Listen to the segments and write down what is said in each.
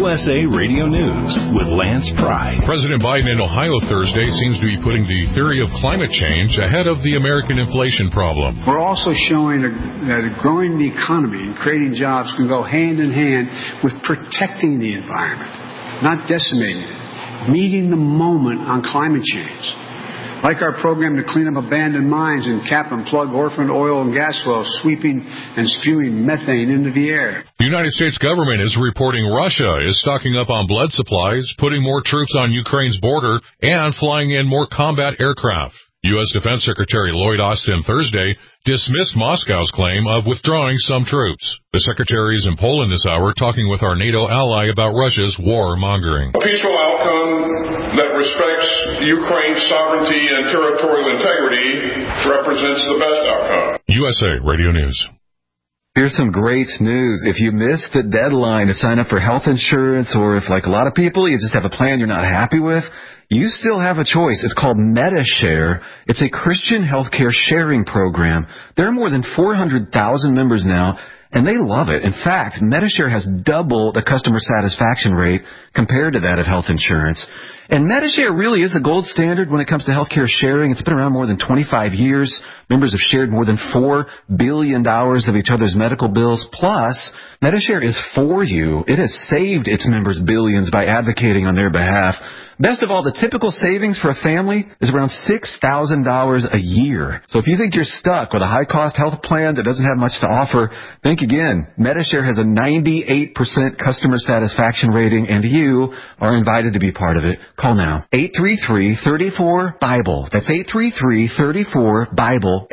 USA Radio News with Lance Pry. President Biden in Ohio Thursday seems to be putting the theory of climate change ahead of the American inflation problem. We're also showing that growing the economy and creating jobs can go hand in hand with protecting the environment, not decimating it, meeting the moment on climate change. Like our program to clean up abandoned mines and cap and plug orphaned oil and gas wells, sweeping and spewing methane into the air. The United States government is reporting Russia is stocking up on blood supplies, putting more troops on Ukraine's border, and flying in more combat aircraft. U.S. Defense Secretary Lloyd Austin Thursday dismissed Moscow's claim of withdrawing some troops. The Secretary is in Poland this hour talking with our NATO ally about Russia's war-mongering. A peaceful outcome that respects Ukraine's sovereignty and territorial integrity represents the best outcome. USA Radio News. Here's some great news. If you missed the deadline to sign up for health insurance, or if, like a lot of people, you just have a plan you're not happy with, you still have a choice. It's called Medi-Share. It's a Christian healthcare sharing program. There are more than 400,000 members now, and they love it. In fact, Medi-Share has double the customer satisfaction rate compared to that of health insurance. And Medi-Share really is the gold standard when it comes to healthcare sharing. It's been around more than 25 years. Members have shared more than $4 billion of each other's medical bills. Plus, Medi-Share is for you. It has saved its members billions by advocating on their behalf. Best of all, the typical savings for a family is around $6,000 a year. So if you think you're stuck with a high-cost health plan that doesn't have much to offer, think again. Medi-Share has a 98% customer satisfaction rating, and you are invited to be part of it. Call now. 833-34-BIBLE. That's 833-34-BIBLE.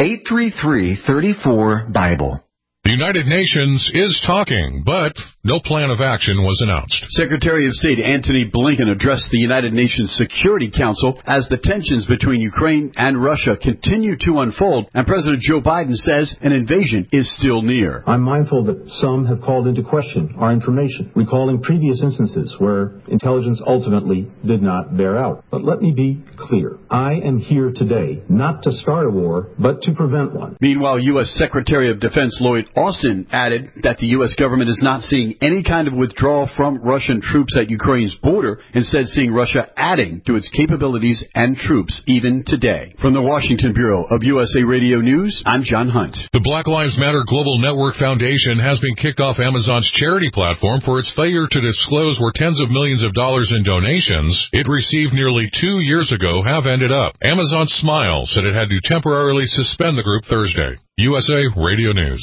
833-34-BIBLE. The United Nations is talking, but no plan of action was announced. Secretary of State Antony Blinken addressed the United Nations Security Council as the tensions between Ukraine and Russia continue to unfold, and President Joe Biden says an invasion is still near. I'm mindful that some have called into question our information, recalling previous instances where intelligence ultimately did not bear out. But let me be clear. I am here today not to start a war, but to prevent one. Meanwhile, U.S. Secretary of Defense Lloyd Austin added that the U.S. government is not seeing any kind of withdrawal from Russian troops at Ukraine's border, instead seeing Russia adding to its capabilities and troops even today. From the Washington Bureau of USA Radio News, I'm John Hunt. The Black Lives Matter Global Network Foundation has been kicked off Amazon's charity platform for its failure to disclose where tens of millions of dollars in donations it received nearly 2 years ago have ended up. Amazon Smile said it had to temporarily suspend the group Thursday. USA Radio News.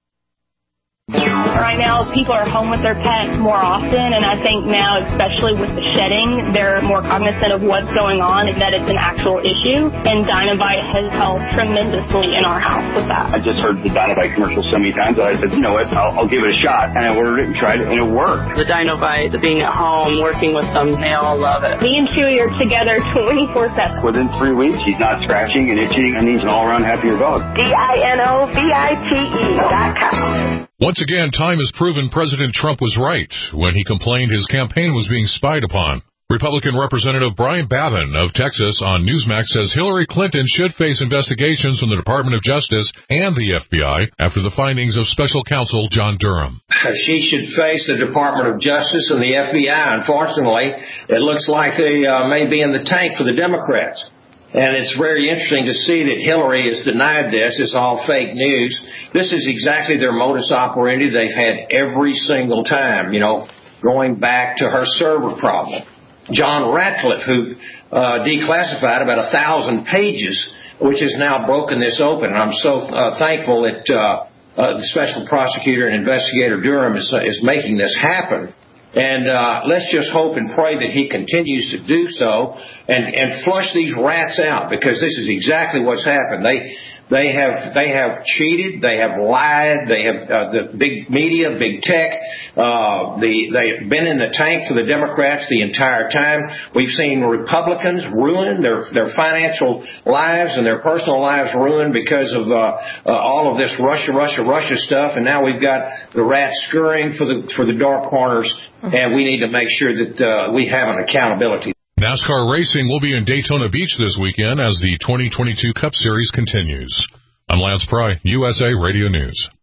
Right now, people are home with their pets more often, and I think now, especially with the shedding, they're more cognizant of what's going on and that it's an actual issue, and Dinovite has helped tremendously in our house with that. I just heard the Dinovite commercial so many times that I said, you know what, I'll give it a shot, and I ordered it and tried it, and it worked. The Dinovite, being at home, working with them, they all love it. Me and Chewy are together 24/7. Within 3 weeks, he's not scratching and itching, and he's an all-around happier dog. DINOVITE.com. Once again, time has proven President Trump was right when he complained his campaign was being spied upon. Republican Representative Brian Babin of Texas on Newsmax says Hillary Clinton should face investigations from the Department of Justice and the FBI after the findings of Special Counsel John Durham. She should face the Department of Justice and the FBI. Unfortunately, it looks like they may be in the tank for the Democrats. And it's very interesting to see that Hillary has denied this. It's all fake news. This is exactly their modus operandi they've had every single time, going back to her server problem. John Ratcliffe, who declassified about 1,000 pages, which has now broken this open. And I'm so thankful that the special prosecutor and investigator Durham is making this happen. And let's just hope and pray that he continues to do so and flush these rats out, because this is exactly what's happened. They have cheated. They have lied. They have the big media, big tech. They've been in the tank for the Democrats the entire time. We've seen Republicans ruin their financial lives and their personal lives ruined because of all of this Russia stuff. And now we've got the rats scurrying for the dark corners. And we need to make sure that we have an accountability. NASCAR racing will be in Daytona Beach this weekend as the 2022 Cup Series continues. I'm Lance Pry, USA Radio News.